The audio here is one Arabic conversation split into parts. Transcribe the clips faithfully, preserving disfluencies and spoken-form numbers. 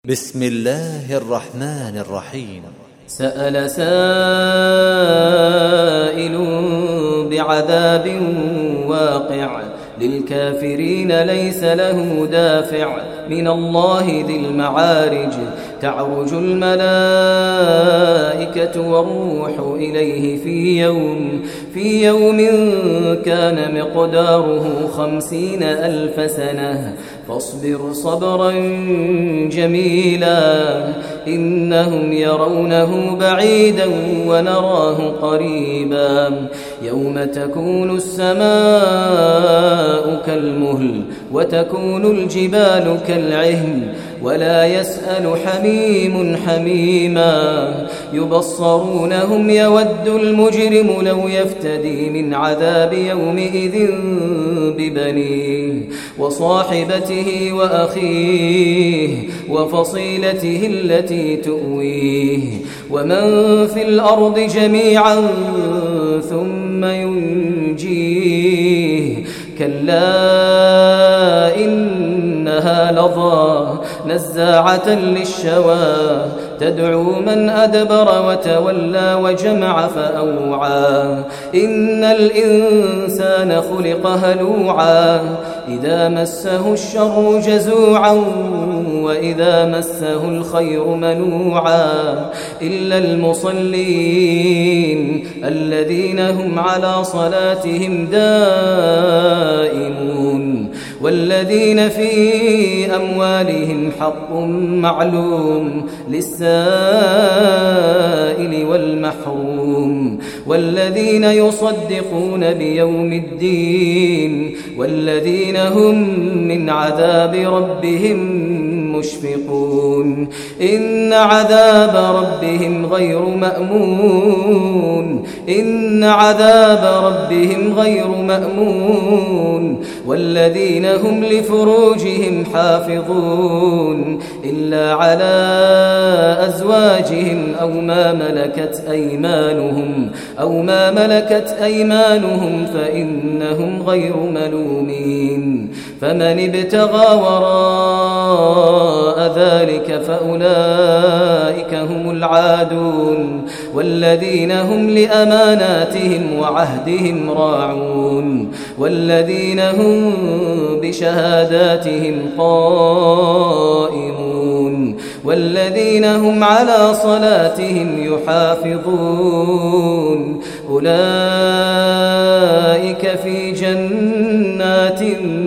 بسم الله الرحمن الرحيم. سأل سائل بعذاب واقع للكافرين ليس له دافع من الله ذي المعارج تعرج الملائكة والروح إليه في يوم في يوم كان مقداره خمسين ألف سنة فاصبر صبرا جميلا إنهم يرونه بعيدا ونراه قريبا يوم تكون السماء كالمهل وتكون الجبال كالعهن ولا يسأل حميم حميما يبصرونهم يود المجرم لو يفتدي من عذاب يومئذ ببنيه وصاحبته وأخيه وفصيلته التي تؤويه ومن في الأرض جميعا ثم ينجيه كلا إنها لظى نزاعة للشوى تدعو من أدبر وتولى وجمع فأوعى إن الإنسان خلق هلوعا إذا مسه الشر جزوعا وإذا مسه الخير منوعا إلا المصلين الذين هم على صلاتهم دائمون والذين في أموالهم حق معلوم للسائل والمحروم والذين يصدقون بيوم الدين والذين هم من عذاب ربهم مشفقون إن عذاب ربهم غير مأمون إن عذاب ربهم غير مأمون والذين هم لفروجهم حافظون إلا على أزواجهم أو ما ملكت أيمانهم أو ما ملكت أيمانهم فإنهم غير ملومين فمن ابتغى وراء ذلك فأولئك هم العادون والذين هم لأماناتهم وعهدهم راعون والذين هم بشهاداتهم قائمون والذين هم على صلاتهم يحافظون أولئك في جنات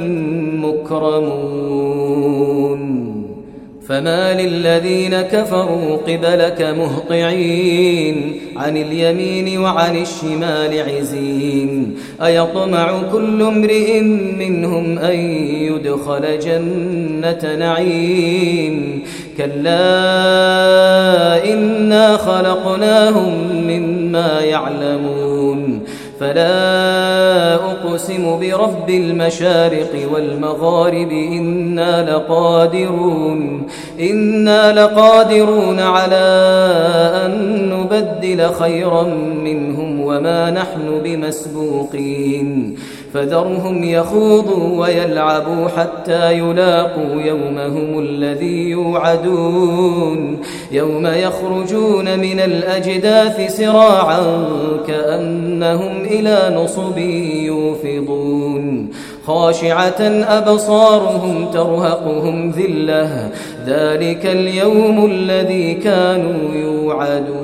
مكرمون فما للذين كفروا قبلك مهطعين عن اليمين وعن الشمال عزين أيطمع كل امرئ منهم أن يدخل جنة نعيم كلا إنا خلقناهم مما يعلمون فلا أقسم برب المشارق والمغارب إنا لقادرون إنا لقادرون على أن نبدل خيرا منهم وما نحن بمسبوقين فذرهم يخوضوا ويلعبوا حتى يلاقوا يومهم الذي يوعدون يوم يخرجون من الأجداث سراعا كأنهم إلى نصب يوفضون خاشعة أبصارهم ترهقهم ذلة ذلك اليوم الذي كانوا يوعدون.